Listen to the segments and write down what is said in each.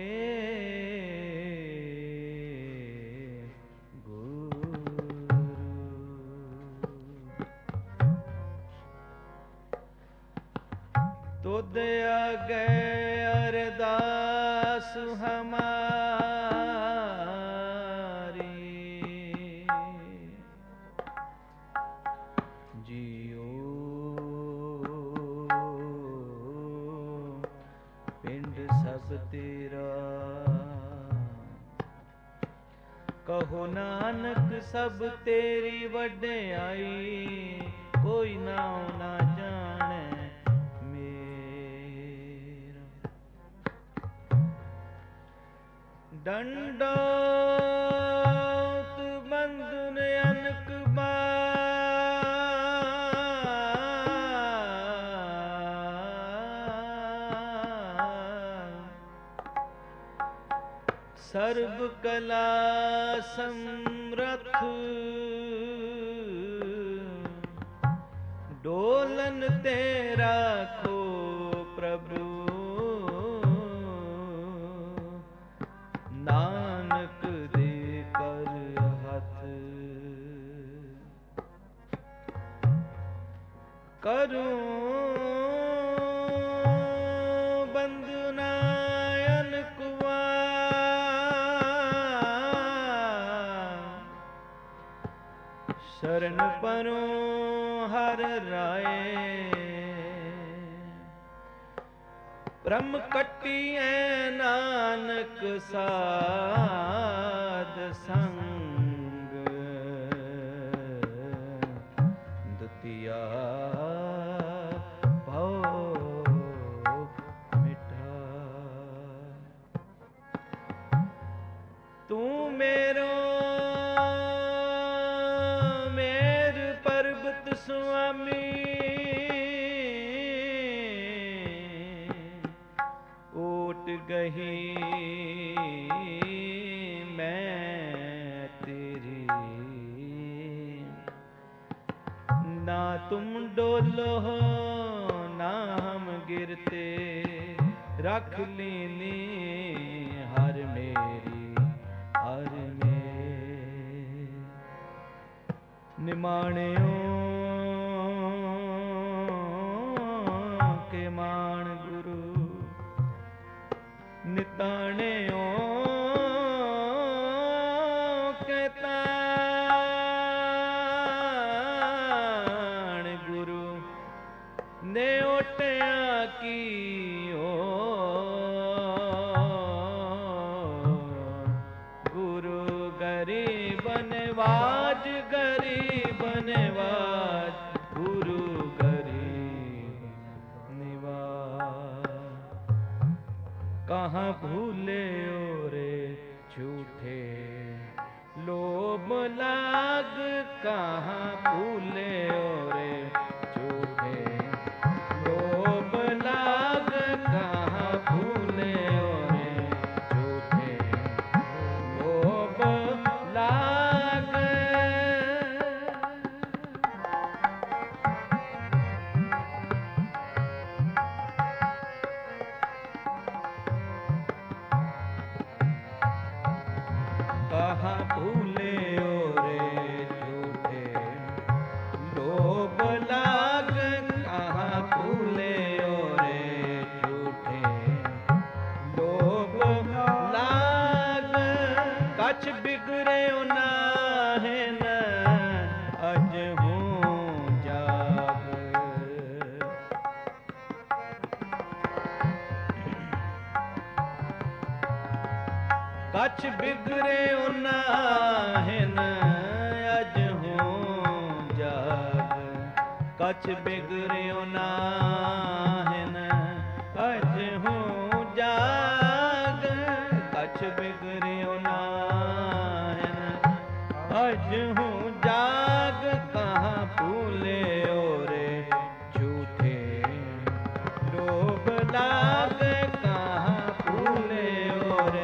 ਤੁਧ ਅਗੇ ਅਰਦਾਸ ਹਮਾਰੀ, ਜੀਓ ਪਿੰਡ ਸਭ ਤੇਰਾ। ਕਹੋ ਨਾਨਕ ਸਭ ਤੇਰੀ ਵਡਿਆਈ, ਕੋਈ ਨਾਉ ਨਾ ਜਾਣੈ ਮੇਰਾ। ਡੰਡੌਤ ਬੰਧਨ ਅਨਕ ਸਰਬ ਕਲਾ ਸਮਰਥ, ਡੋਲਨ ਤੇ ਰਾਖੋ ਪ੍ਰਭੂ, ਨਾਨਕ ਦੇ ਕਰ ਹੱਥ। ਕਰੂੰ ਬੰਦਨਾ ਅਨਕ ਸ਼ਰਨ ਪਰੋਂ ਹਰ ਰਾਏ, ਬ੍ਰਹਮ ਕੱਟੀਐ ਨਾਨਕ ਸਾਧ ਸੰਗ, ਦੁਤੀਆ ਭਉ ਮਿਠਾ। ਤੂੰ ਮੇਰੋ ਸੁਆਮੀ, ਓਟ ਗਹੀ ਮੈਂ ਤੇਰੀ। ਨਾ ਤੁਮ ਡੋਲੋ ਨਾ ਹਮ ਗਿਰਤੇ, ਰੱਖ ਲੀਨੀ ਹਰ ਮੇਰੀ ਹਰ ਮੇਰੀ। ਨਿਮਾਣਿਓ ਕੇ ਮਾਣ ਗੁਰੂ, ਨਿਤਾਣਿਓ ਕੇ ਤਾਣ ਗੁਰੂ, ਨੇ ਓਟਿਆ ਕੀਓ ਗੁਰੂ। ਗਰੀਬ ਨਿਵਾਜ ਗਰੀਬ ਨਿਵਾਜ, ਗੁਰੂ ਗਰੀਬ ਨਿਵਾਜ। ਕਹਾਂ ਭੂਲਿਓ ਰੇ ਝੂਠੇ ਲੋਭ ਲਾਗ, ਕਹਾਂ ਭੂਲਿਓ ਰੇ ਝੂਠੇ ਲੋਭ ਲਾਗ, ਕਹਾਂ ਭੂਲਿਓ ਰੇ ਝੂਠੇ ਲੋਭ ਲਾਗ। कहाँ भूलियो रे झूठे लोभ लाग, कहाँ भूलियो रे झूठे लोभ लाग। कछ बिगड़े नाहे न अज हूँ जाग, कछ बिगड़े नाहिन अज हूँ जाग। कछ बिगड़े नाहिन अज हूँ जाग, कछ बिगड़े नाहिन अज हूँ जाग। कहाँ भूलियो रे झूठे लोभ लाग, कहाँ भूलियो रे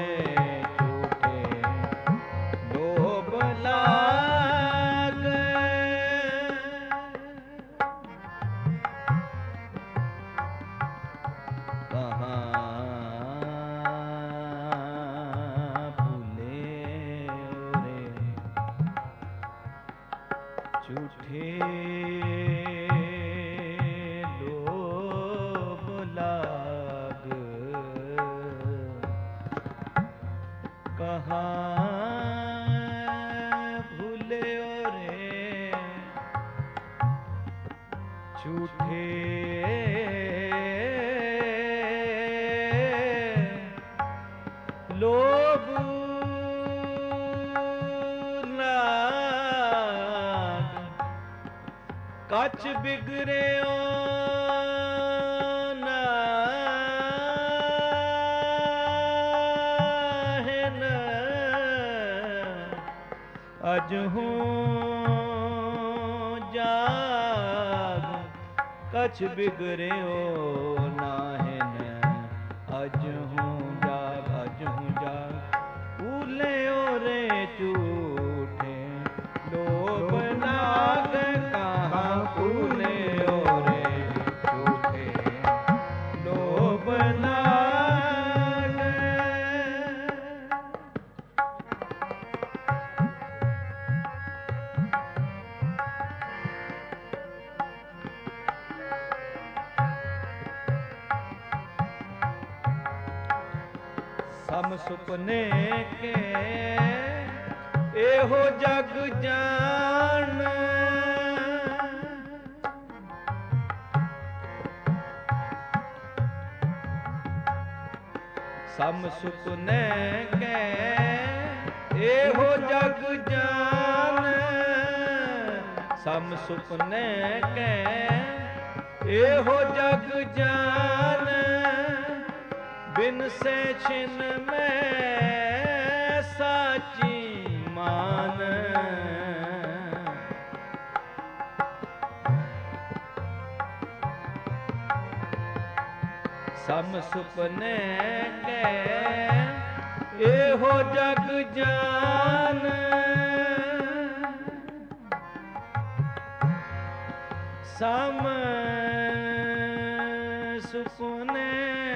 ਝੂਠੇ ਲੋਭ ਲਾਗ ਕਹਾਂ ਭੁਲਿਓ ਰੇ ਝੂਠੇ ਲੋਭ ਕਛ ਬਿਗੜਿਓ ਨਾਹਿਨ ਅਜਹੂ ਜਾਗ ਕਛ ਬਿਗੜਿਓ ਨਾਹਿਨ ਅਜਹੂ ਜਾਗ ਭੁਲਿਓ ਰੇ ਝੂਠੇ ਲੋਭ ਲਾਗ ਕਹਾਂ ਭੁਲਿਓ ਰੇ ਝੂਠੇ ਲੋਭ ਲਾਗ ਸਮ ਸੁਪਨੇ ਕੇ ਇਹੋ ਜਗ ਜਾਣ ਸਮ ਸੁਪਨੇ ਕੇ ਇਹੋ ਜਗ ਜਾਣ ਸਮ ਸੁਪਨੇ ਕੇ ਇਹੋ ਜਗ ਜਾਣ ਬਿਨ ਸੇ ਛਿਨ ਮੈਂ ਸਾਚੀ ਮਾਨ ਸਮ ਸੁਪਨੇ ਕੇ ਇਹੋ ਜਗ ਜਾਨ ਸਮ ਸੁਪਨੇ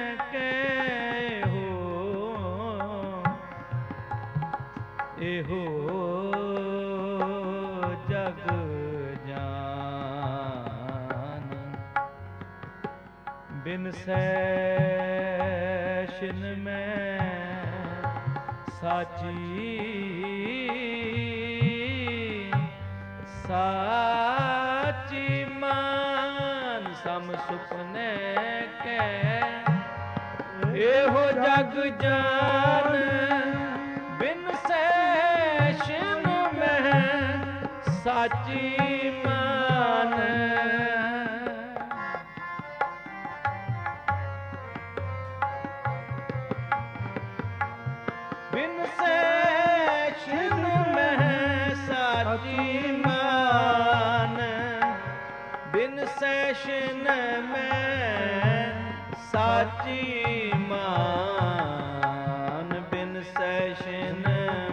ਇਹੋ ਜਗ ਜਾਨ ਬਿਨ ਸੈਸ਼ਨ ਮੈਂ ਸਾਚੀ ਮਾਨ ਸਮ ਸੁਪਨੇ ਕੇ ਇਹੋ ਜਗ ਜਾਨ ਬਿਨ ਸੈਸ਼ਨ ਮੈਂ ਸਾਚੀ ਮਾਨ ਬਿਨ ਸੈਸ਼ਨ ਮੈਂ ਸਾਚੀ ਮਾਨ ਬਿਨ ਸੈਸ਼ਨ ਮੈਂ ਸਾਚੀ ਮਾਨ ਬਿਨ ਸੈਸ਼ਨ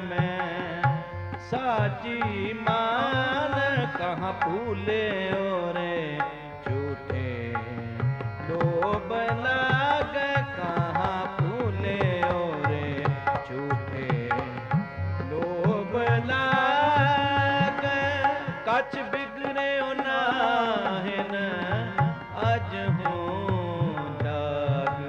ਸਾਚੀ ਮਾਨ ਕਹਾਂ ਭੁਲਿਓ ਰੇ ਝੂਠੇ ਲੋਭ ਲਾਗ ਕਹਾਂ ਭੁਲਿਓ ਰੇ ਝੂਠੇ ਲੋਭ ਲਾਗ ਕਛ ਬਿਗੜਿਓ ਨਾਹਿਨ ਅਜਹੂ ਜਾਗ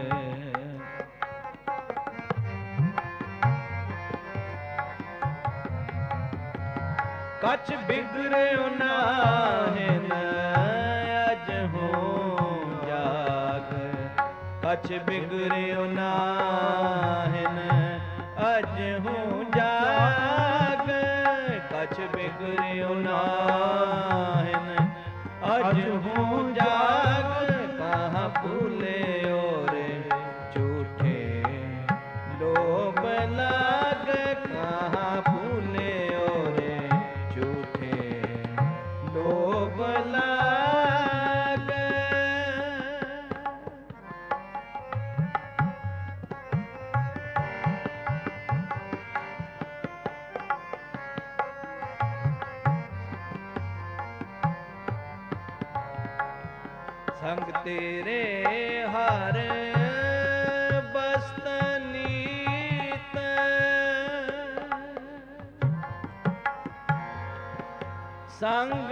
ਕਛ ਬਿਗੜਿਓ ਨਾਹਿਨ ਅਜਹੂ ਜਾਗ ਕਛ ਬਿਗੜਿਓ ਨਾਹਿਨ ਅਜਹੂ ਜਾਗ ਕਛ ਬਿਗੜਿਓ ਨਾਹਿਨ ਅਜਹੂ ਜਾਗ ਕਹਾਂ ਭੁਲਿਓ ਰੇ ਝੂਠੇ ਲੋਭ ਲਾਗ ਕਹਾਂ ਭੁਲਿਓ ਰੇ ਲੋਭ ਲਾਗ ਸੰਗ ਤੇਰੇ ਹਰ ਬਸਤਨੀਤ ਸੰਗ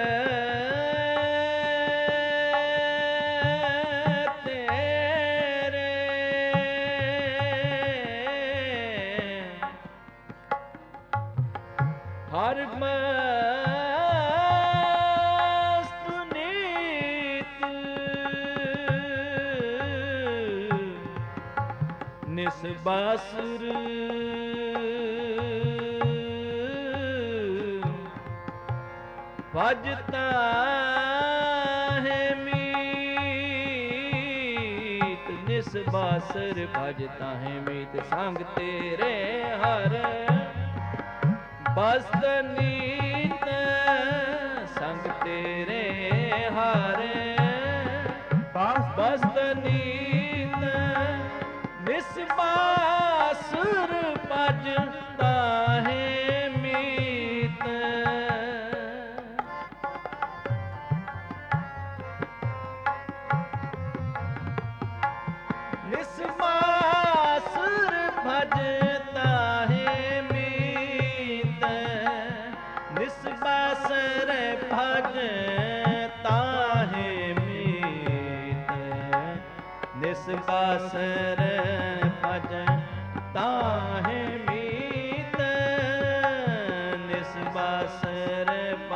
ਤੇਰੇ ਹਰ ਮਸਤ ਨੀਤ ਨਿਸਬਾਸੁਰ ਭਜਤਾ ਹੈ ਮੀਤ ਨਿਸਬਾਸੁਰ ਭਜਤਾ ਹੈ ਮੀਤ ਸੰਗ ਤੇਰੇ ਹਰ ਬਸਤ ਨੀਤ ਸੰਗ ਤੇਰੇ ਹਰ ਬਸਤ ਨੀਤ ਨਿਸਬਾਸੁਰ ਭਜਤਾ ਹੈ ਮੀਤ ਨਿਸਬਾਸੁਰ ਭਜਤਾ ਹੈ ਮੀਤ ਨਿਸਬਾਸੁਰ ਭਜਤਾ ਹੈ ਮੀਤ ਨਿਸਬਾਸੁਰ ਭਜਤਾ ਹੈ ਮੀਤ ਨਿਸਬਾਸੁਰ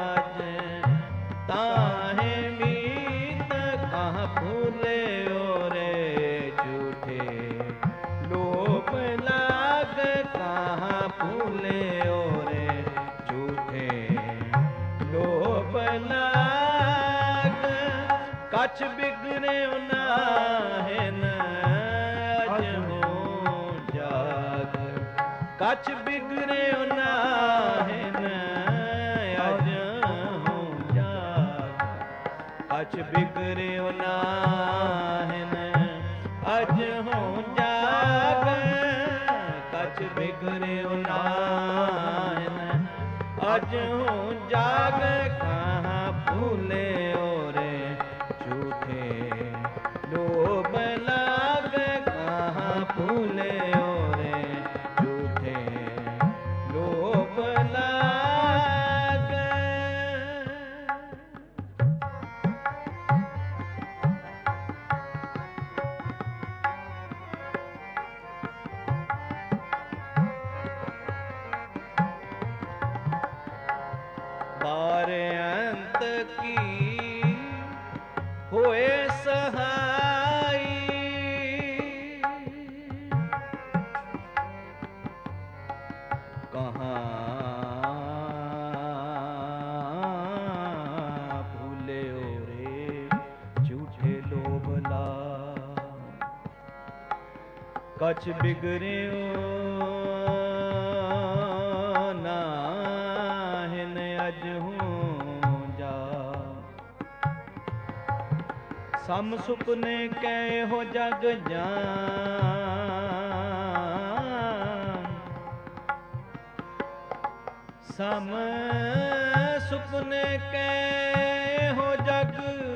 ਭਜਤਾ ਹੈ ਮੀਤ ਕਹਾਂ ਭੂਲੇ ਓਰੇ ਝੂਠੇ ਲੋਭ ਲਾਗ ਕਹਾਂ ਭੂਲੇ ਓਰੇ ਝੂਠੇ ਲੋਭ ਲਾਗ ਕਛ ਬਿਗੜਿਓ ਨਾਹਿਨ ਅਜ ਹੋ ਜਾਗ ਕਛ ਬਿਗੜਿਓ ਨਾਹਿਨ ਅਜ ਹੋ ਜਾਗ ਕਛ ਬਿਗੜਿਓ ਨਾਹਿਨ ਅਜ ਹੋ ਜਾਗ ਕਛ ਬਿਗੜਿਓ ਨਾਹਿਨ ਅਜ ਹੋ ਜਾਗ ਕਹਾਂ ਭੂਲੇ ਓਰੇ ਝੂਠੇ ਲੋਭ ਲਾਗ ਕਹਾਂ ਭੂਲੇ ਓਰੇ ਝੂਠੇ ਲੋਭ ਲਾਗ ਬਾਰ ਅੰਤ ਕੀ ਹੋਏ ਸਹਾਈ ਕਹਾਂ ਭੂਲੇ ਓਰੇ ਝੂਠੇ ਲੋਭ ਲਾ ਕਛ ਬਿਗੜਿਓ ਨਾਹਿਨ ਅਜ ਹੋ ਜਾ ਸਮ ਸੁਪਨੇ ਕੈ ਹੋ ਜਗ ਜਾਨ ਸਮ ਸੁਪਨੇ ਕੈ ਹੋ ਜਗ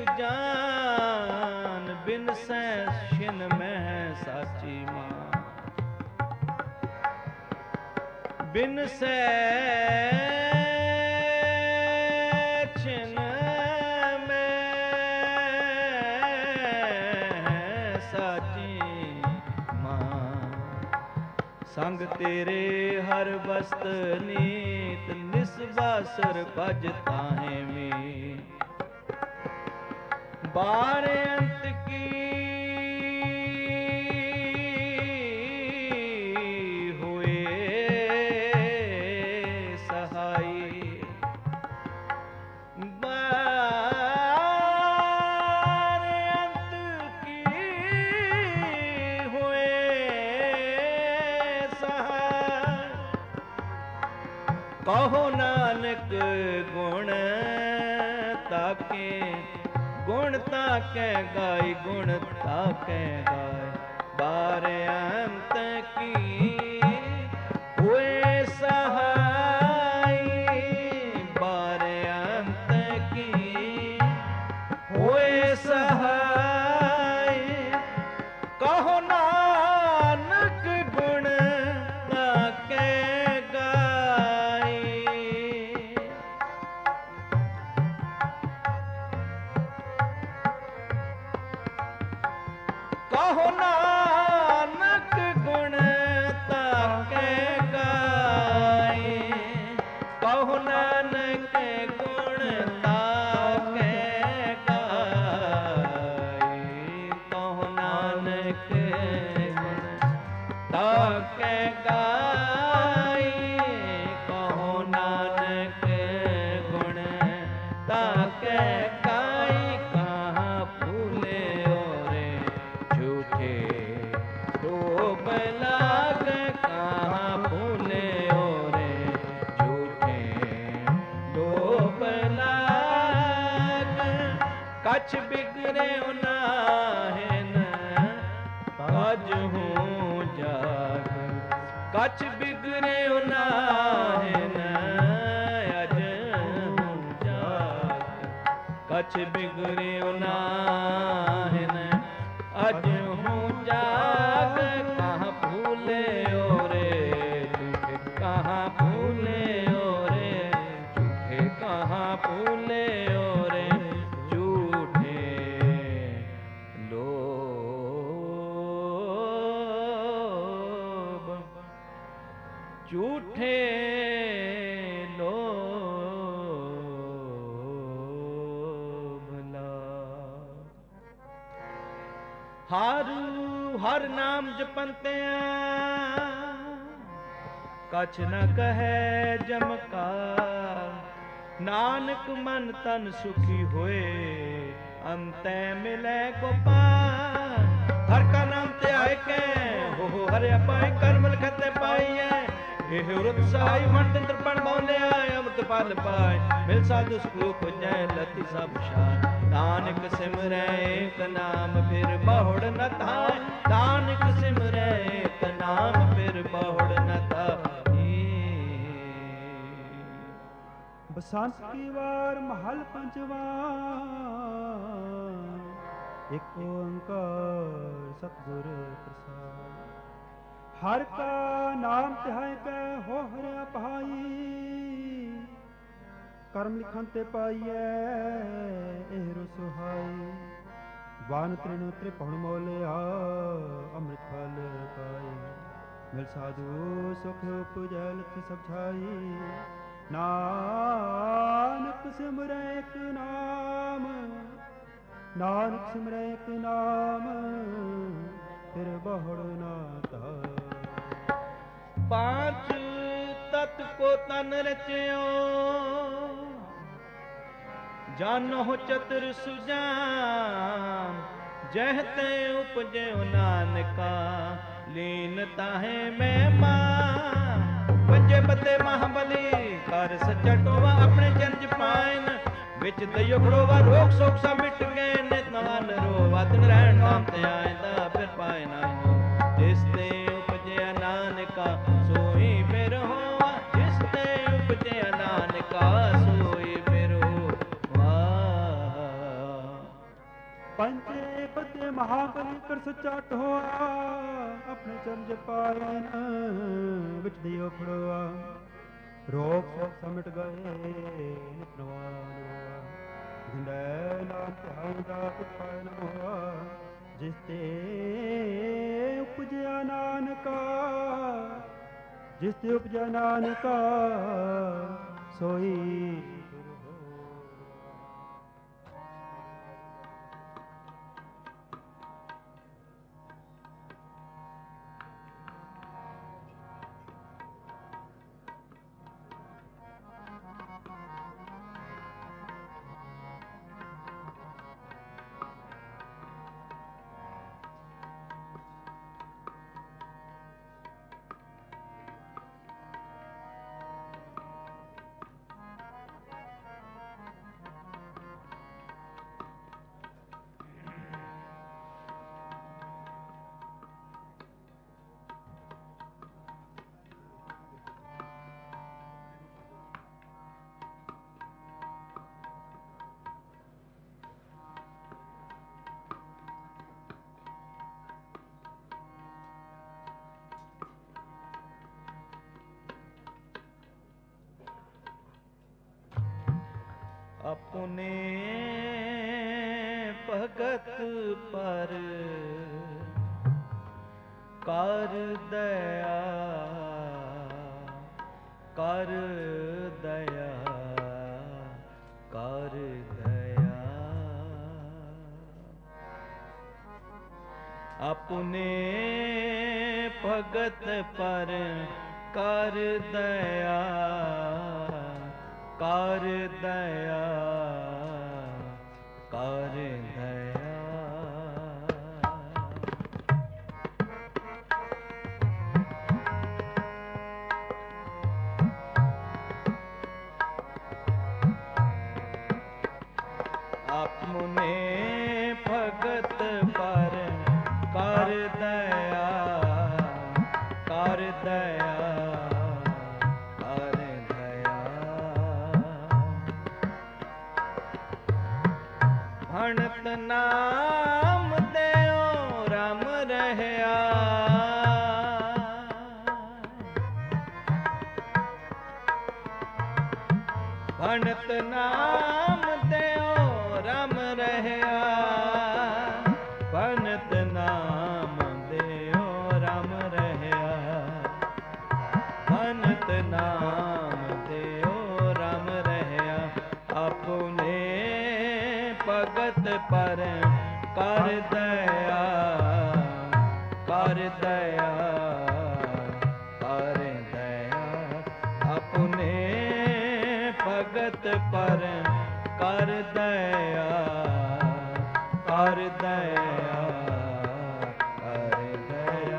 ਜਾਨ ਬਿਨ ਸੈ ਛਿਨ ਮਹਿ ਸਾਚੀ ਮਾਂ ਬਿਨ ਸੈ ਛਿਨ ਮੈਂ ਸਾਚੀ ਮਾਂ ਸੰਗ ਤੇਰੇ ਹਰ ਬਸਤ ਨੀਤ ਨਿਸਬਾਸੁਰ ਭਜਤਾ ਹੈ ਮੀ ਬਾਰ ਅੰਤ ਕੀ ਹੋਏ ਸਹਾਈ ਬਾਰ ਅੰਤ ਕੀ ਹੋਏ ਸਹਾਈ ਕਹੋ ਨਾਨਕ ਗੁਣ ਤਾਕੇ ਗੁਣ ਤਾਕੈ ਗਾਈ ਗੁਣ ਤਾਕੈ ਗਾਏ ਬਾਰ ਅੰਤ ਕੀ ਹੋਏ ਸਹਾਈ ਬਾਰ ਅੰਤ ਕੀ ਹੋਏ ਸਹਾਈ ਕਹੋ ਨਾਨਕ ਗੁਣ ਤਾਕੈ ਗਾਈ ਤਾਕੇ ਗਾਈ ਕਹੋ ਨਾਨਕ ਗੁਣ ਤਾਕੇ ਗਾਈ ਕਹਾਂ ਭੂਲੇ ਓਰੇ ਝੂਠੇ ਡੋਬ ਲਾਗ ਕਹਾਂ ਭੂਲੇ ਓਰੇ ਝੂਠੇ ਡੋਬ ਲਾਗ ਕਛ ਬਿਗਰੇ ਨਾਹਿਨ ਅਜ ਹੂੰ ਜਾਗ ਕਛ ਬਿਗਰੇ ਨਾਹਿਨ ਅਜ ਹੂੰ ਜਾਗ ਕਛ ਬਿਗਰੇ ਨਾਹਿਨ ਅਜ ਹੂੰ ਜਾਗ ਕਹਾਂ ਭੂਲੇ ਓਰੇ ਝੂਠੇ ਕਹਾਂ ਭੂਲੇ ਓਰੇ ਝੂਠੇ ਕਹਾਂ ਭੂਲੇ ਓਰੇ ਝੂਠੇ ਲੋਭ ਝੂਠੇ ਲੋਭ ਲਾਗ ਹਰ ਨਾਮ ਜਪੰਤਿਆਂ ਕਛ ਨ ਕਹੈ ਜਮਕਾਰ ਨਾਨਕ ਮਨ ਤਨ ਸੁਖੀ ਹੋਏ ਅੰਤੈ ਮਿਲੈ ਗੋਪਾਲ ਹਰ ਕਾ ਨਾਮ ਧਿਆਇ ਕੈ ਹੋ ਹਰਿ ਪਾਏ ਕਰਮ ਲਖਤੇ ਪਾਈਐ ਇਹ ਉਰਤ ਸਹਾਈ ਮਨ ਤੰਤਰ ਪਣ ਬੋਲਿਆ ਅਮਰਤ ਫਲ ਪਾਏ ਮਿਲ ਸਾਧੂ ਸੁਖ ਪੁਜੈ ਲਤੀ ਸਭ ਸ਼ਾਨ ਨਾਨਕ ਸਿਮਰੈ ਏਕ ਨਾਮ ਫਿਰ ਬਹੁੜ ਨ ਧਾਇ ਨਾਨਕ ਸਿਮਰੈ ਏਕ ਨਾਮ ਫਿਰ ਬਹੁੜ ਨ ਧਾਈ ਬਸੰਤ ਕੀ ਵਾਰ ਮਹਲ ਪੰਜਵਾ ਇਕ ਓੰਕਾਰ ਸਤਿਗੁਰ ਪ੍ਰਸਾਦ ਹਰ ਕਾ ਨਾਮ ਧਿਆਇ ਕੈ ਹੋ ਹਰਿ ਭਾਈ ਕਰਮ ਲਿਖਨ ਤੇ ਪਾਈਐ ਇਹ ਰੋ ਸੁਹਾਈ ਵਾਨ ਤ੍ਰਿਣ ਤ੍ਰਿਪਹੁ ਮੋਲਿਆ ਅੰਮ੍ਰਿਤ ਫਲ ਪਾਈ ਮਿਲ ਸਾਧੂ ਸੁਖ ਉਪਜੈ ਲਥ ਸਭ ਛਾਈ ਨਾਨਕ ਸਿਮਰੈ ਇਕ ਨਾਮ ਨਾਨਕ ਸਿਮਰੈ ਇਕ ਨਾਮ ਫਿਰ ਬਹੁੜ ਨਾ ਧਾਇ पांच तत् को तन रचियो जानो चतुर सुजान जह ते उपजयो नानका लीन ताहे में मान पंजे बते महाबली कर सच्चा टोवा अपने चरज पायन विच दयो खड़ोवा रोग सोग सा मिट गए नित नवान रोवा दिन रहन नाम ते आयदा फिर पाए ना जिस ते उपजया नानका सोई फिर होवा जिस ते उपजया नानका सोई फिर होवा पंचे पते महाबली कर सच्चा टोआ अपने चरज पायन विच दियो खड़ोआ रोग सोग समट गए नित नवान रोआ गुंडै नाम ध्यान जाप पायन होआ जिस ते उपजया नानका जिस ते उपजया नानका सोई अपने भगत पर कर दया कर दया कर दया अपने ਭਗਤ ਪਰ ਕਰ ਦਇਆ, ਕਰ ਦਇਆ, ਕਰ ਦਇਆ। ਆਪਨੇ ਭਗਤ ਪਰ ਕਰ ਦਇਆ, ਕਰ ਦਇਆ, ਕਰ ਦਇਆ। ਭਣਤ ਨਾਮ ਦਿਓ ਰਮ ਰਹਿਆ, ਭਣਤ ਨਾਮ ਦਿਓ ਰਮ ਰਹਿਆ, ਭਣਤ ਨਾਮ ਦਿਓ ਰਮ ਰਹਿਆ, ਭਣਤ ਨਾਮ ਦਿਓ ਰਮ ਰਹਿਆ। ਆਪਨੇ ਭਗਤ ਪਰ ਕਰ ਦਇਆ, ਕਰ ਦਇਆ, ਕਰ ਦਇਆ। ਆਪਨੇ ਭਗਤ ਪਰ ਕਰ ਦਇਆ, ਕਰ ਦਇਆ, ਕਰ ਦਇਆ।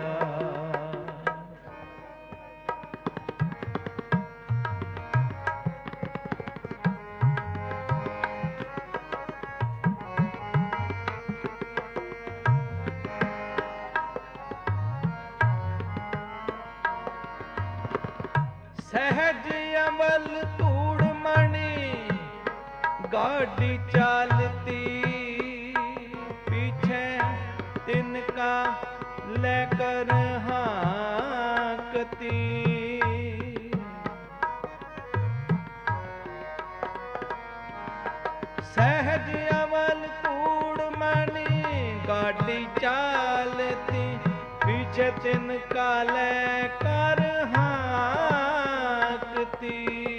ਸਹਿਜ ਅਮਲ ਧੂੜ ਮਣੀ गाड़ी चालती, पीछे तिनका लेकर हाँकती। सहज अवल तूड़ मणि गाड़ी चालती, पीछे तिनका लेकर हाँकती।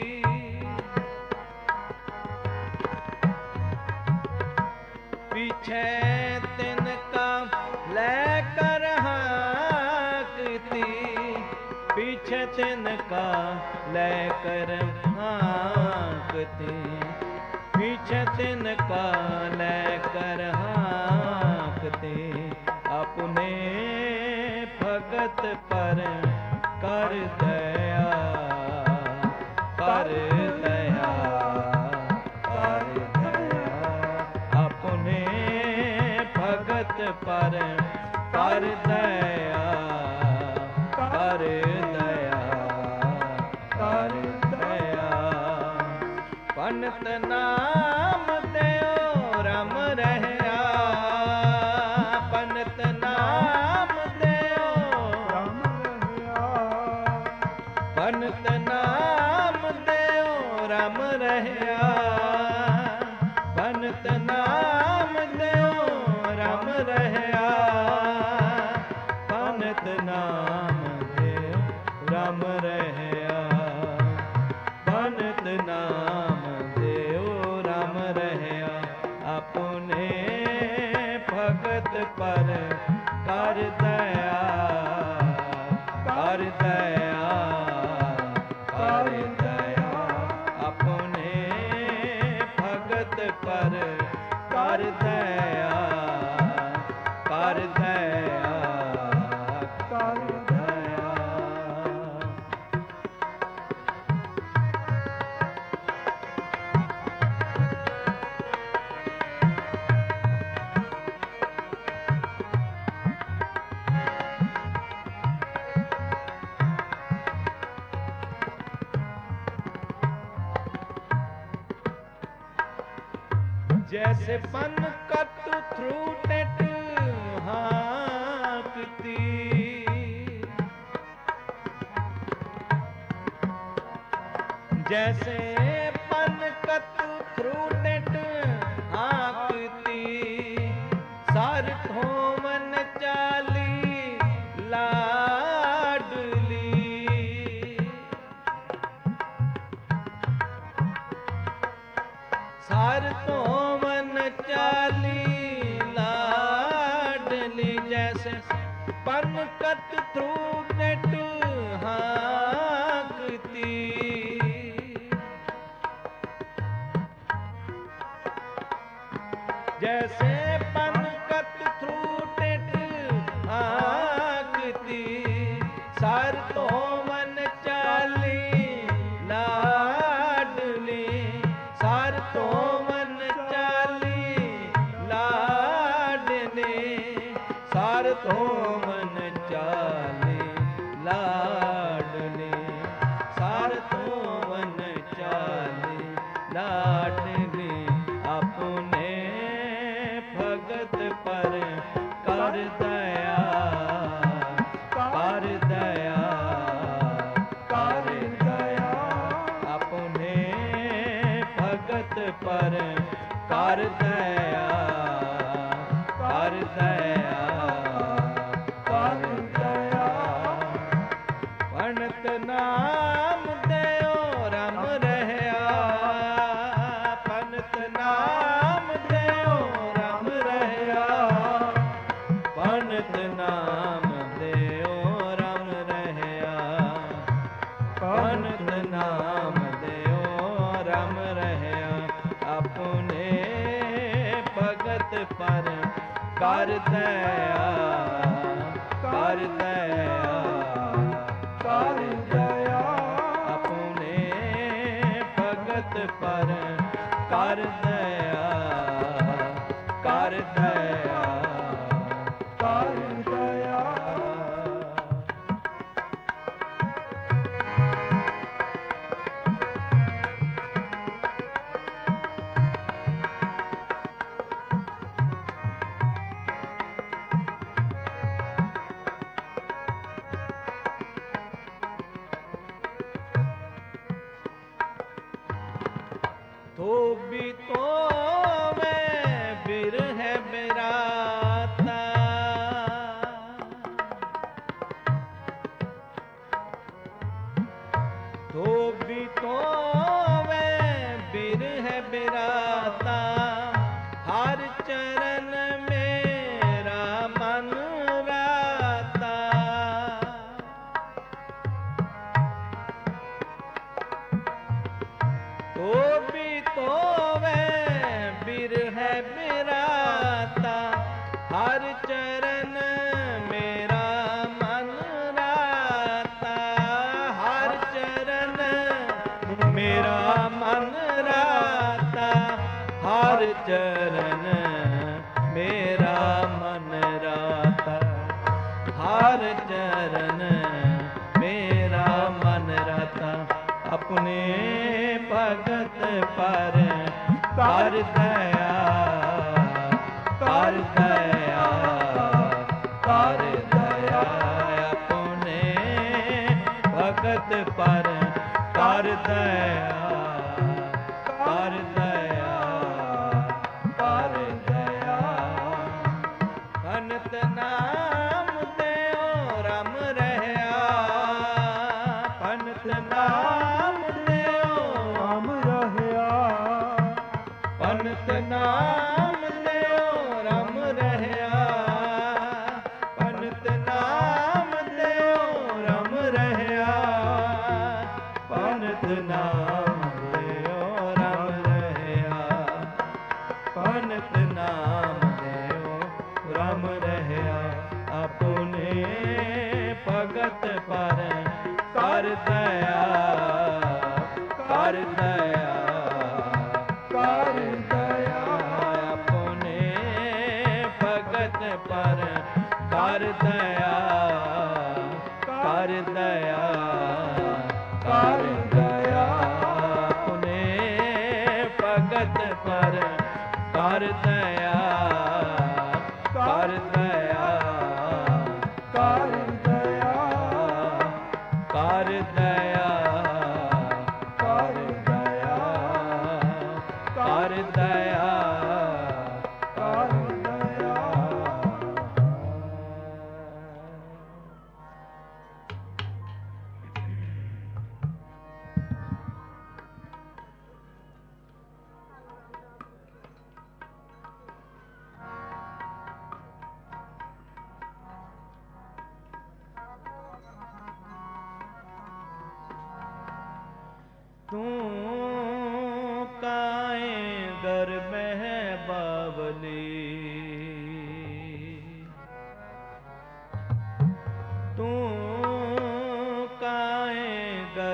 पीछे तिनका लेकर हाँकती, पीछे तिनका लेकर हाँकती, पीछे तिनका लेकर हाँकती। अपने भगत पर कर दया, कर दया, कर दया। अपने भगत पर कर दया, कर दया, कर दया। पंडित नाम देओ रम रहया, पंडित नाम देओ रम रहया, पंडित नाम देओ रम रहया, पंडित नाम देओ रम रहया, पंडित नाम देओ रम रहया, पंडित नाम देओ रम रहया। अपने भगत पर कर दया, कर दया, कर दया। अपने भगत पर कर दया, कर दया, कर दया। जैसे पन कट थ्रूटेट हाँकती, जैसे पन कट थ्रूटेट हाँकती, सार ठोमन चाली लाडली, सार तो चाली लाडली। जैसे पन कट थ्रूट जैसे पनकत थ्रूटिट आकृति सार तो मन चाली लाडली सार तो मन चाली लाडली सार तो मन चाली लाडली सार तो मन चाली लाडली अपने भगत पर कर दया कर दया कर दया अपने भगत पर कर दया कर दया कर दया पंडित नाम देओ रम रहया पंडित नाम देओ रम रहया पंडित नाम देओ रम रहया पंडित नाम देओ रम रहया अपने भगत पर कर दया कर दया कर दया अपने भगत पर कर दया कर दया कर दया धोबी तो मैं बिर है बिराता धोबी तो मैं बिर है बिराता हर चरण मेरा मन राता धोबी तो वह बिर है बिराता हर चरण मेरा मन राता हर चरण मेरा मन राता हर चरण मेरा मन राता हर चरण मेरा मन राता अपने भगत पर कर दया कर दया कर दया अपने भगत पर कर दया कर दया कर दया भगत नाम देओ रम रहया भगत नाम राम रहया पंडित नाम देओ रम रहया पंडित नाम देओ रम रहया पंडित नाम देओ रम रहया पंडित नाम देओ रम रहया अपने भगत पर कर दया कर दया कर दया अपने भगत पर कर दया कर दया कर दया अपने भगत पर कर दया कर दया कर दया कर दया कर दया कर दया कर दया तू काए घर में बावली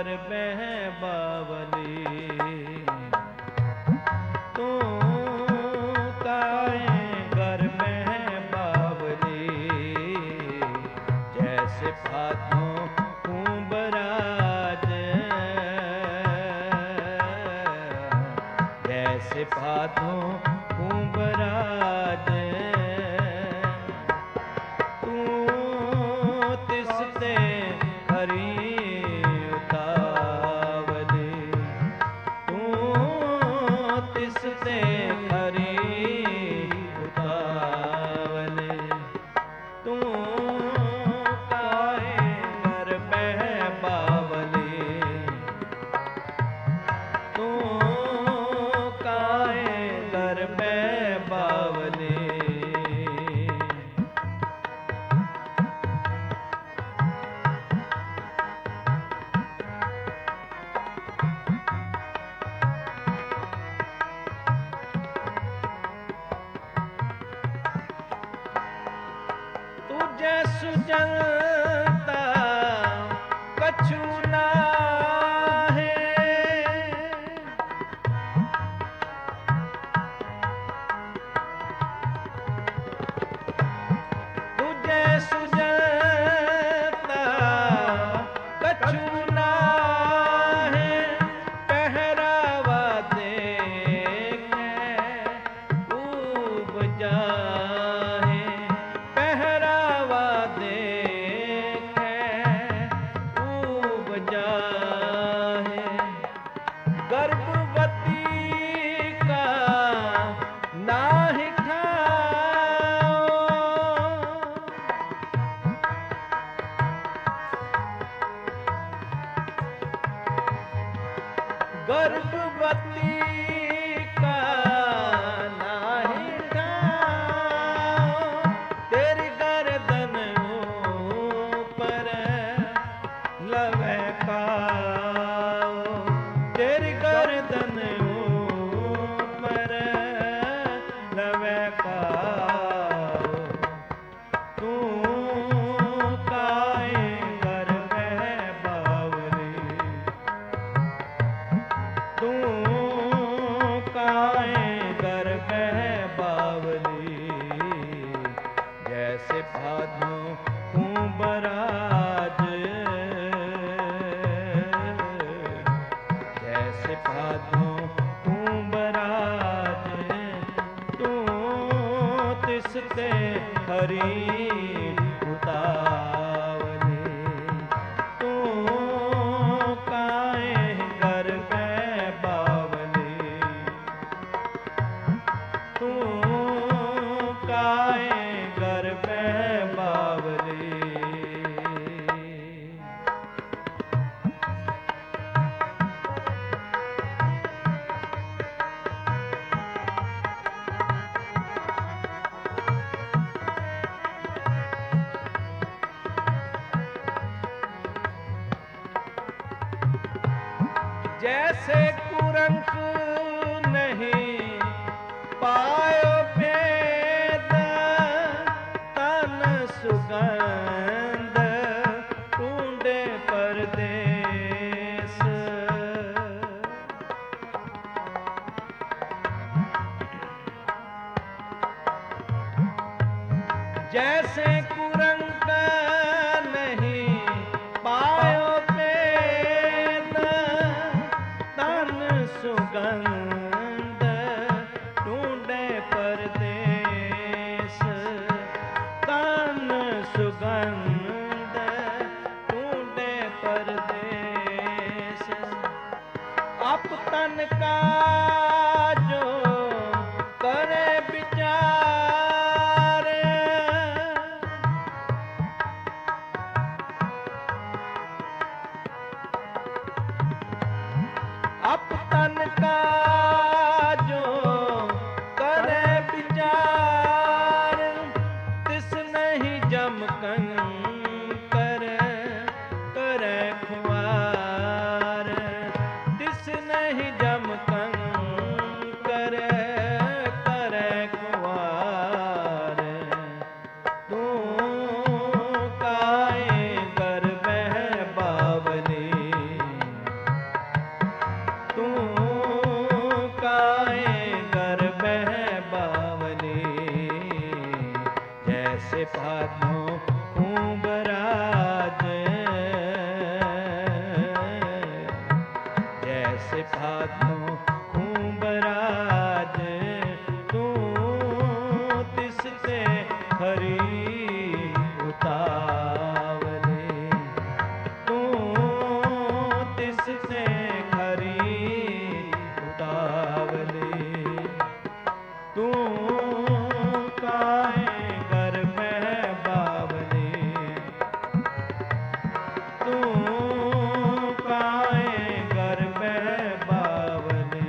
कर बह बावली तू काए कर बह बावली जैसे फातों कुंभराज जैसे फातों कुंभराज सुजलता कछु नाहे तुझे सुजलता कछु नाहे पहरावा देखे ऊब जाहे गर्भवती का नाहि ठाव तेरी गर्दन ऊपर लवे काओ तेरी गर्दन ऊपर लवे काओ तू काए कर बह बावली तू काए कर बह बावली जैसे भादों कुंभराज जैसे भादों कुंभराज तू तिसते हरी उतावली तू काए कर तू काए कर बह बावली जैसे कुरंक नहीं पायो भेद तन सुगंध ढूंढे परदेस जैसे कुरंक नहीं पायो भेद तन सुगंध ढूंढे परदेस तन सुगंध ढूंढे परदेस अप तन का जो करे विचार अप तन का जो करे विचार तिस नहीं जमकन करे खुआर तिस नहीं जमकन करे खुआर तू काए कर बह बावली जैसे भादों खूब राज तू तिससे खरी उतावले तू तिससे खरी उतावले तू काहे घर में बावले तू काहे घर में बावले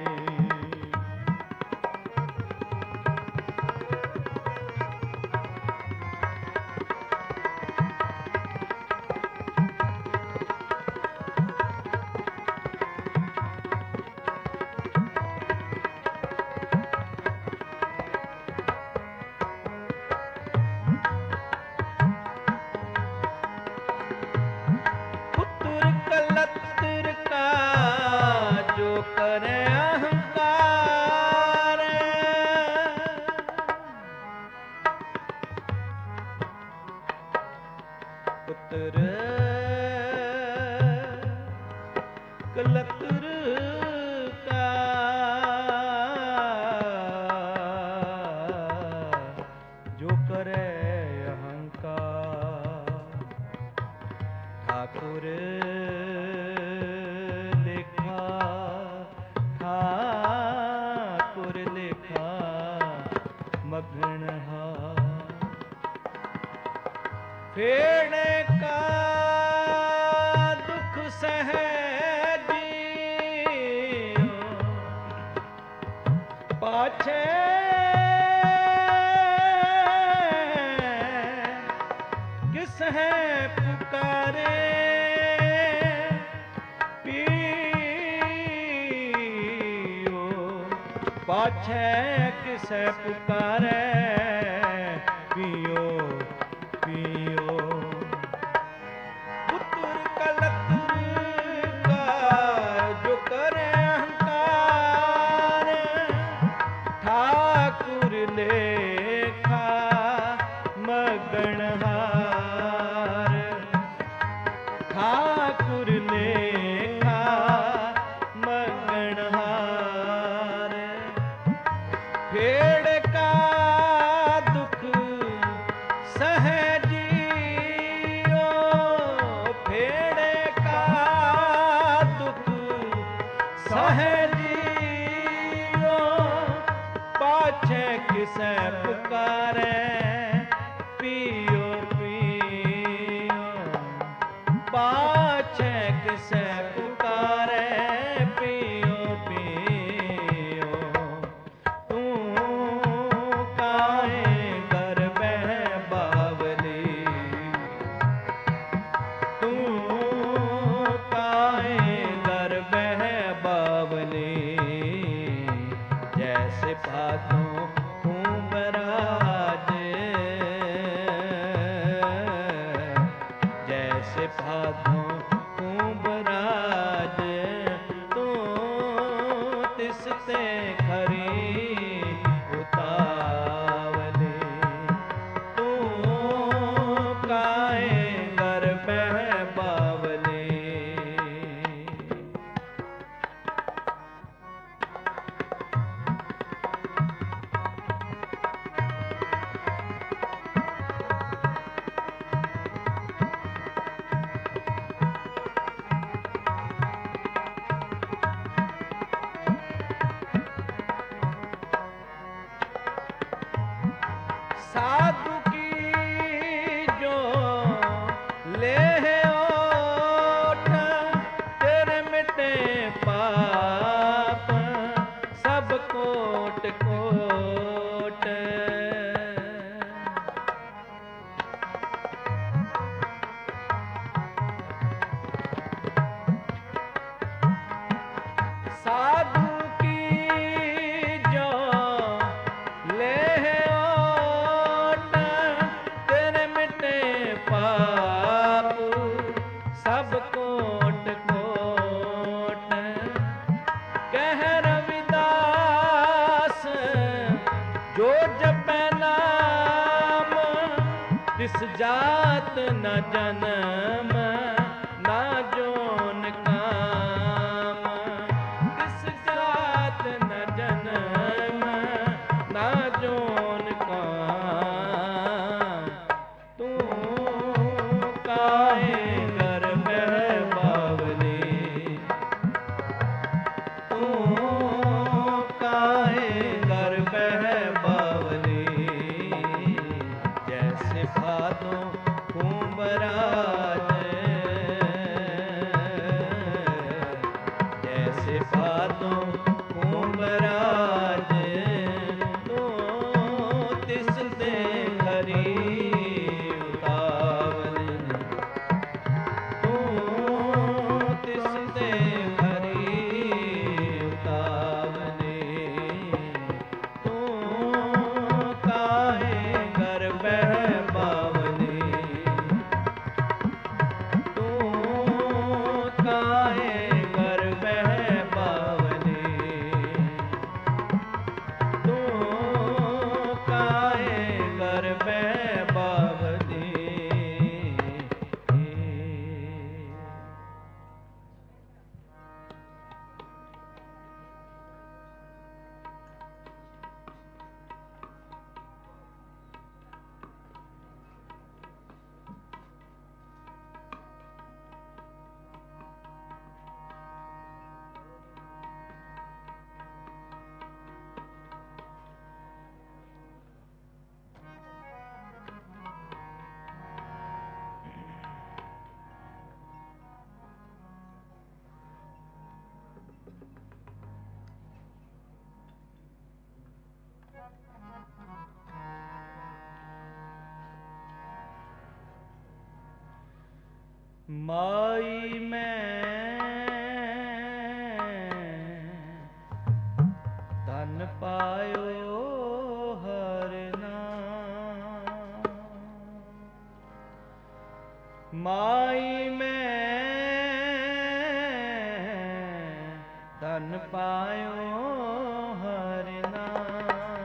पुत्र कलत्र का जो करे अहंकार पुत्र कलत्र का जो करे अहंकार ठाकुर लिखा ठाकुर लिखा मगन फेड़े का दुख सहजियो पाछे किस है पुकारे पियो पाछे किस है पुकारे पियो पियो पुत्र कलत्र का जो करे अहंकार ठाकुर लेखा मगनहार ठाकुर लेखा मगनहार फेड़ का दुख सहजियो फेड़ का दुख सहजियो पाछे किसे पुकारे पियो पियो पाछे किसे पुकारे पियो पियो तू काहे घर में बावली तू काहे घर में बावली जैसे भादों खूब राज जैसे भादों खूब राज तू तिससे खरी उतावले तू काहे घर में बावले साधु की जो ले ओठ तेरे मिटे पाप सब कोट कोट साधु की जो ले तेरे मिटे पाप सब कोट कोट कह रविदास जो जपे नाम तिस जात न जन्म ना जोन काम ਮਾਈ ਮੈਂ ਧਨ ਪਾਇਓ ਹਰਿ ਨਾਮ। ਮਾਈ ਮੈਂ ਧਨ ਪਾਇਓ ਹਰਿ ਨਾਮ।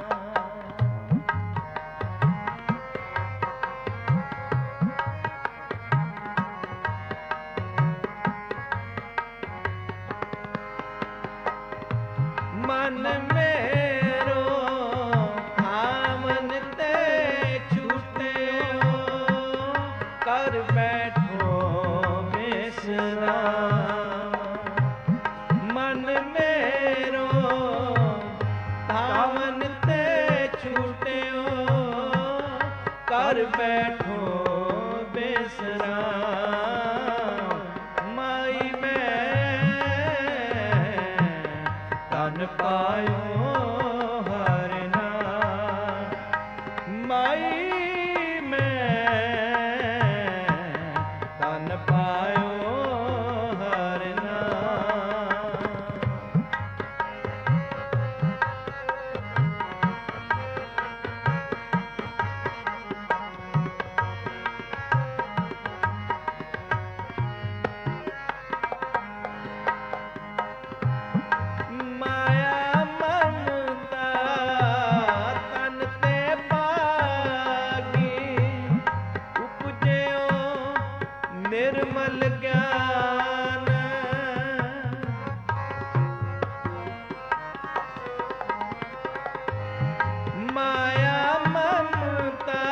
ਮਨ ਮੇਰੋ ਆਮਨ ਤੇ ਛੁਟਿਓ, ਕਰ ਬੈਠੋ ਬਿਸਰਾਮ। ਮਨ ਮੇਰੋ ਆਮਨ ਤੇ ਛੁਟਿਓ, ਕਰ ਬੈਠੋ ਬਿਸਰਾਮ। ਮਾਈ ਮੈਂ ਧਨ ਪਾਇਓ ਹਰਿ ਨਾਮ। ਮਾਈ ਮੈਂ ਧਨ ਪਾਇਓ ਹਰਿ ਨਾਮ। ਮਾਇਆ ਮਮਤਾ ਤਨ ਤੇ ਪਾਗੀ, ਉਪਜਿਓ ਨਿਰਮਲ ਗਿਆਨ। ਮਾਇਆ ਮਮਤਾ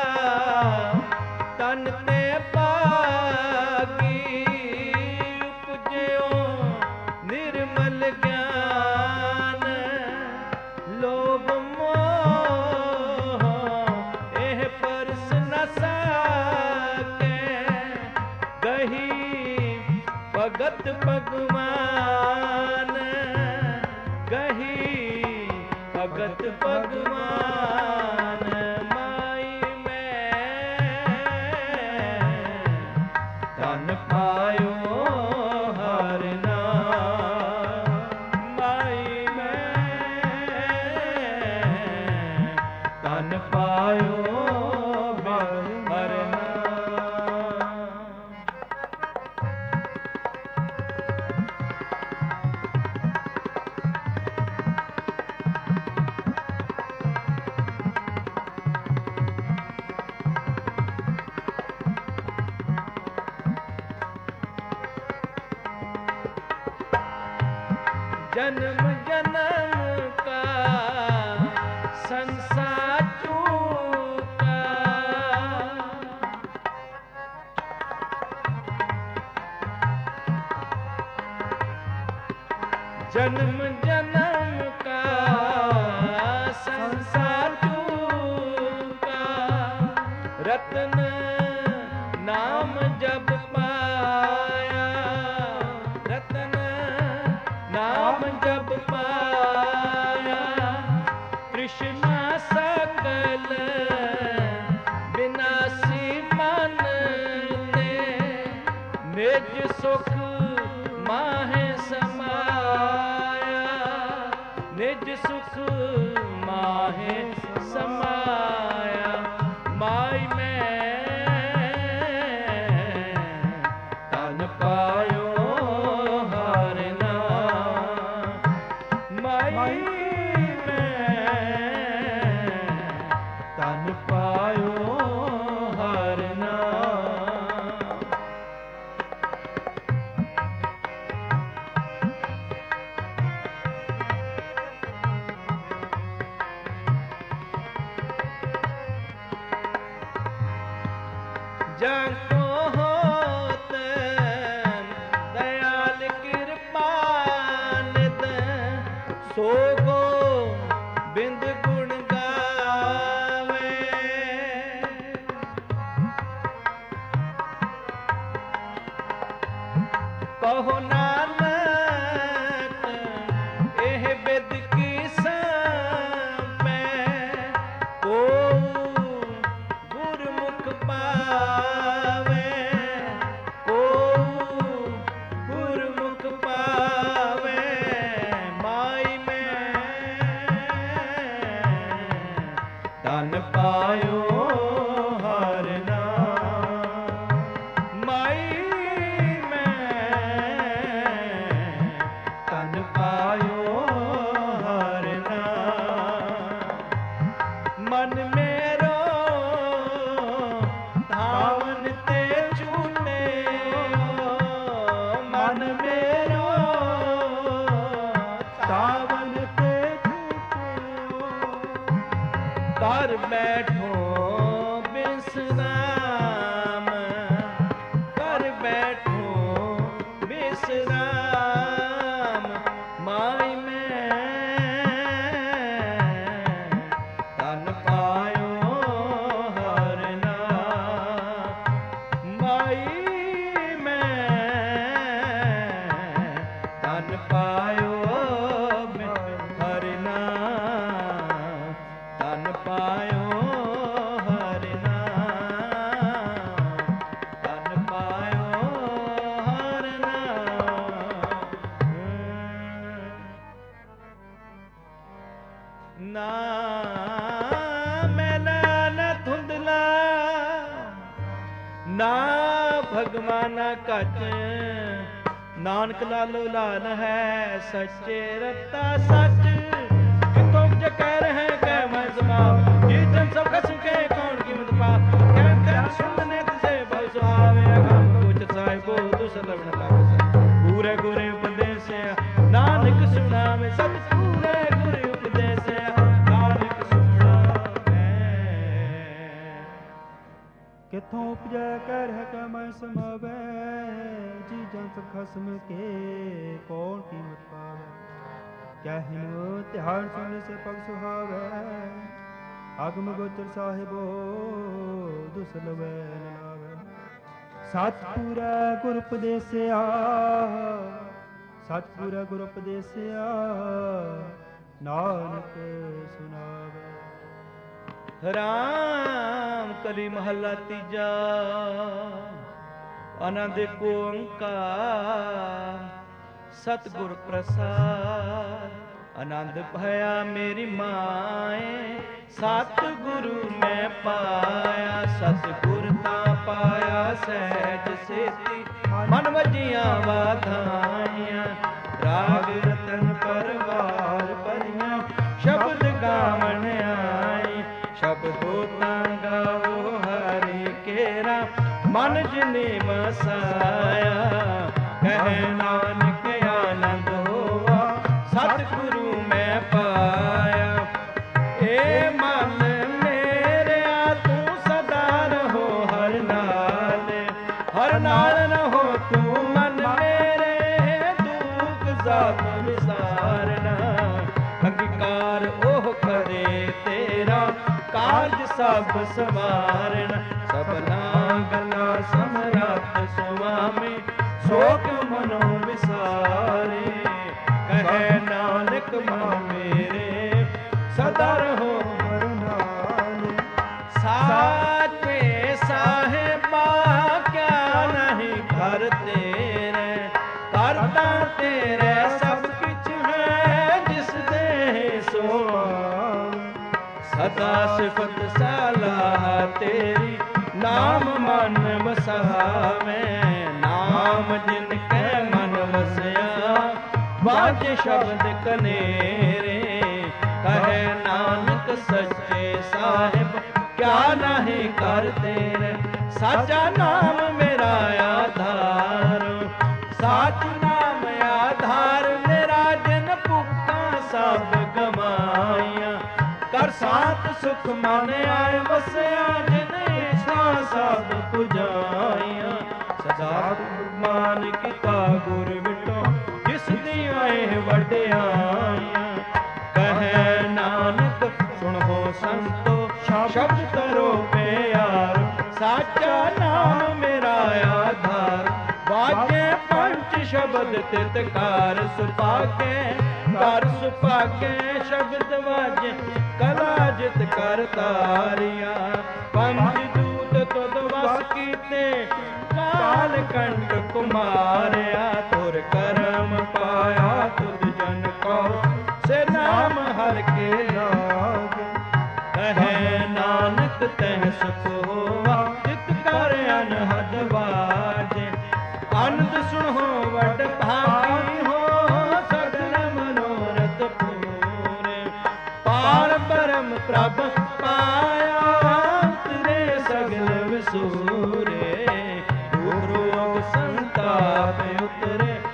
ਤਨ ਤੇ ਪਾਗੀ, ਉਪਜਿਓ ਨਿਰਮਲ ਗਿਆਨ। ਲੋਭ ਮੋਹ ਇਹ ਪਰਸ ਨ ਸਾਕੇ, ਗਹੀ ਭਗਤ ਭਗਵਾਨ। ਗਹੀ ਭਗਤ ਭਗਵਾਨ। ਮਾਈ ਮੈਂ ਧਨ ਪਾਇਓ ਹਰਿ ਨਾਮ। ਮਾਈ ਮੈਂ ਧਨ ਪਾਇਓ ਹਰਿ ਨਾਮ। जन्म जन्म का संसार चूका, जन्म जन्म का संसार चूका। रत्न नाम जब पाया, रत्न नाम जब पाया। तृष्णा सकल विनाशी मन ने, निज सुख माहे समाया। निज सुख माहे समाया। माई मैं धन पायो हरि नाम। माई मैं धन पायो हरि नाम। जाको होत दयाल कृपान सो गो बिंद गुण गावे। कहो नानक एह बिद की सांपै, को गुरमुख पावे। को ਤਨ ਮੇਰੋ ਤਾਵਨ ਤੇ ਛੂਟਿਓ ਕਰ ਬੈਠੋ ਬਿਸਰਾਮ ਕਰ ਬੈਠੋ ਬਿਸਰਾਮ ਮਾਈ ਮੈਂ ਤਨ ਪਾਇਓ ਹਰ ਨਾਮ ਮਾਈ ਮੈਂ ਤਨ ਪਾਇਓ ਹਰ ਨਾਮ ਤਨ ਪਾਇਓ ਹਰ ਨਾਮ ਤਨ ਪਾਇਓ ਹਰ ਨਾਮ ਨਾ ਮੈਲਾ ਨਾ ਧੁੰਦਲਾ ਨਾ ਭਗਵਾਨਾ ਕੱਚ ਨਾਨਕ ਲਾਲੋ ਲਾਲ ਹੈ ਸੱਚੇ ਰਤਾ ਸੱਚ ਕਿਤੋਂ ਜੇ ਕਹਿ ਰਹੇ ਕਹਿ ਮੈਂ ਸਮਾਵ ਜੀ ਜਨ ਸਭ ਕਸਮ ਕੇ ਕੌਣ ਕੀਮਤ ਪਾ ਕਹਿ ਤੇਰਾ ਸੁਣਨੇ ਤੁਸੇ ਬਹੁ ਸੁਹਾਵੇ ਅਗੰਮ ਕੁਚ ਸਾਹਿਬੋ ਦੁਸ ਲਵਣ ਲੱਗ ਪੂਰੇ ਗੁਰੇ ਉਪਦੇਸਿਆ ਨਾਨਕ ਸੁਣਾਵੇ ਸਤ ਪੂਰੇ ਗੁਰੇ ਉਪਦੇਸਿਆ ਨਾਨਕ ਸੁਣਾਵੇ ਕਿਥੋਂ ਉਪਜੈ ਕਹਿ ਰਹਿ ਕੈ ਮੈਂ ਸਮਾਵੈ ਜੀ ਜੰਤ ਖਸਮ ਕੇ ਕੌਣ ਕੀਮਤ ਪਾਵੈ ਕਹਿਨੋ ਧਿਆਨ ਸੁਣ ਸੇ ਪਗ ਸੁਹਾਵੈ ਆਗਮ ਗੋਚਰ ਸਾਹਿਬੋ ਦੁਸ ਲਵੈ ਨ ਲਾਵੈ ਸਤਿਪੂਰਾ ਗੁਰ ਉਪਦੇਸਿਆ ਸਤਿਪੂਰਾ ਗੁਰ ਉਪਦੇਸਿਆ ਨਾਨਕ ਸੁਨਾਵੈ ਰਾਮ ਕਲੀ ਮਹੱਲਾ ਤੀਜਾ ਆਨੰਦ ਏਕੋ ਓੰਕਾਰ ਸਤਿਗੁਰ ਪ੍ਰਸਾਦ ਆਨੰਦ ਭਇਆ ਮੇਰੀ ਮਾਏ ਸਤਿਗੁਰੂ ਮੈਂ ਪਾਇਆ ਸਤਿਗੁਰ ਤਾਂ ਪਾਇਆ ਸਹਿਜ ਸੇਤੀ ਮਨ ਵਜੀਆਂ ਵਾਧਾਈਆਂ ਰਾਗ ਰਤਨ ਪਰਵਾਰ ਭਰੀਆਂ ਸ਼ਬਦ ਗਾਵਣ ਆਈ ਸ਼ਬਦੋ ਤਾਂ ਗਾਵੋ ਹਰਿ ਕੇਰਾ ਮਨ ਜਿਨੇ ਵਸਾਇਆ ਕਹਿ ਨਾਨਕ ਆਨੰਦ ਹੋਵਾ ਸਤਿਗੁਰੂ ਮੈਂ ਪਾਇਆ ਏ ਮਨ ਮੇਰਿਆ ਤੂੰ ਸਦਾ ਰਹੋ ਹਰ ਨਾਲ ਰਹੋ ਤੂੰ ਮਨ ਮੇਰੇ ਦੁਖ ਜ਼ਾਤ ਵਿਸਾਰਨਾ ਅੰਗੀਕਾਰ ਉਹ ਕਰੇ ਤੇਰਾ ਕਾਰਜ ਸਭ ਸਵਾਰਨ ਸਭਨਾ ਗੱਲਾਂ ਸਮਰੱਥ ਸੁਆਮੀ ਸੋਖ ਮਨੋ ਵਿਸਾਰੇ ਕਹੇ ਨਾਨਕ ਮਨ ਮੇਰੇ ਸਦਾ ਰਹੋ ਹਰ ਨਾਲ ਸਾਚੇ ਸਾਹਿਬਾ ਕਿਆ ਨਹੀਂ ਘਰ ਤੇਰੇ ਕਰਤਾ ਤੇਰੇ ਸਭ ਕਿਛ ਹੈ ਜਿਸ ਦੇ ਸੋ ਸਦਾ ਸਿਫਤ ਸਲਾਹ ਤੇਰੀ ਨਾਮ ਮਨ ਵਸਾਵੇਂ ਨਾਮ ਜਿਨ ਕੈ ਮਨ ਵਸਿਆ ਵਾਜੇ ਸ਼ਬਦ ਕਨੇਰੇ ਕਹੇ ਨਾਨਕ ਸੱਚੇ ਸਾਹਿਬ ਕਿਆ ਨਹੀਂ ਕਰ ਤੇਰੇ ਸਾਚਾ ਨਾਮ ਮੇਰਾ ਆਧਾਰ ਸਾਚ ਨਾਮ ਆਧਾਰ ਮੇਰਾ ਜਿਨ ਭੁੱਖਾਂ ਸਭ ਗਵਾਈਆਂ ਕਰ ਸਾਤ ਸੁਖ ਮਨ ਆਏ ਵਸਿਆ ਜਿਨ ਇੱਛਾ ਸਭ ਪੁਜਾਈਆਂ ਸਦਾ ਮਾਨ ਕੀਤਾ ਗੁਰ ਵਿਟੋ ਜਿਸ ਦੀਆਂ ਇਹ ਵਡਿਆਈਆਂ ਕਹੇ ਨਾਨਕ ਸੁਣੋ ਸੰਤੋ ਸ਼ਬਦ ਕਰੋ ਪਿਆਰ ਸਾਚਾ ਨਾਮ ਮੇਰਾ ਆਧਾਰ ਵਾਜੇ ਪੰਜ ਸ਼ਬਦ ਤਿਤਕਾਰ ਸੁਪਾਕੇ ਕਰ ਸੁਪਾਕੇ ਸ਼ਬਦ ਵਾਜੇ ਕਲਾ ਜਿਤ ਕਰ ਤਾਰਿਆ ਪੰਜ ਦੂਤ ਤੁਧ ਵਸ ਕੀਤੇ ਕਾਲ ਕੰਟ ਕੁਮਾਰਿਆ ਤੁਰ ਕਰਮ ਪਾਇਆ ਤੁਧ ਜਨ ਕੋ ਸੇ ਨਾਮ ਹਰ ਕੇ ਲਾਗ ਕਹੇ ਨਾਨਕ ਤਹਿ ਸੁਖ ਹੋਵਾ ਜਿਤ ਕਰ ਅਨਹਦ ਬਾਜੇ ਆਨੰਦ ਸੁਣੋ ਵਡ ਭਾਗੀ ਹੋ ਸਗਲ ਮਨੋਰਥ ਪੂਰੇ ਪਾਰ ਬ੍ਰਹਮ ਪ੍ਰਭ ਪਾਇਆ ਤੇਰੇ ਸਗਲ ਵਿਸੂਰੇ ਰੋਗ ਸੰਤਾਪ ਉਤਰੇ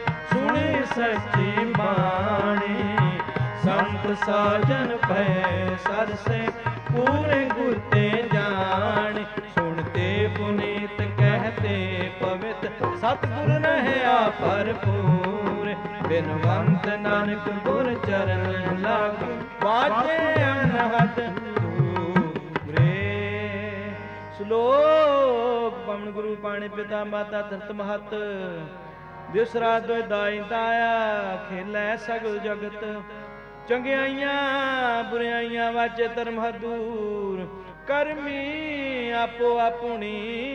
ਸੱਚੀ ਬਾਣੀ ਸੰਤ ਸਾਜਨ ਭੈ ਸਰਸੇ ਪੂਰੇ ਗੁਰ ਤੇ ਜਾਣ ਸੁਣਤੇ ਪੁਨੀਤ ਕਹਤੇ ਪਵਿੱਤ ਸਤਿਗੁਰ ਰਹਿਆ ਭਰਪੂਰ ਬਿਨਵੰਤ ਨਾਨਕ ਗੁਰ ਚਰਨ ਲਾਗ ਵਾਜੇ ਅਨਹਦ ਦੂਰੇ। ਸ਼ਲੋਕ ਪਵਨ ਗੁਰੂ ਪਾਣੀ ਪਿਤਾ ਮਾਤਾ ਧਰਤ ਮਹਤ ਦਿਸਰਾ ਦੁਇ ਦਾਈ ਦਾਇਆ ਖੇਲੇ ਸਗਲ ਜਗਤ ਚੰਗਿਆਈਆਂ ਬੁਰਿਆਈਆਂ ਵਾਜੇ ਧਰਮ ਹਦੂਰ ਕਰਮੀ ਆਪੋ ਆਪਣੀ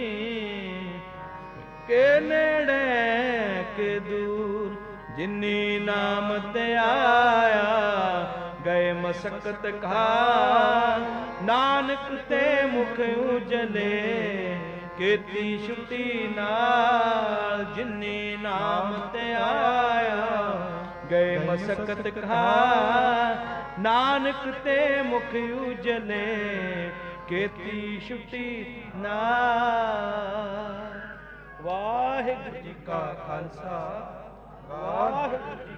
ਕੇ ਨੇੜੇ ਕੇ ਦੂਰ ਜਿਨੀ ਨਾਮ ਤੇ ਆਇਆ ਗਏ ਮਸਕਤ ਕਾ ਨਾਨਕ ਤੇ ਮੁਖ ਉਜਲੇ ਕੀਤੀ ਛੁੱਟੀ ਨਾਲ ਜਿਨੀ ਨਾਮ ਤੇ ਆਇਆ ਗਏ ਮਸਕਤ ਕਾ ਨਾਨਕ ਤੇ ਮੁਖ ਉਜਲੇ ਕੀਤੀ ਛੁੱਟੀ ਨਾਲ। ਵਾਹਿਗੁਰੂ ਜੀ ਕਾ ਖਾਲਸਾ ਵਾਹਿਗੁਰੂ ਜੀ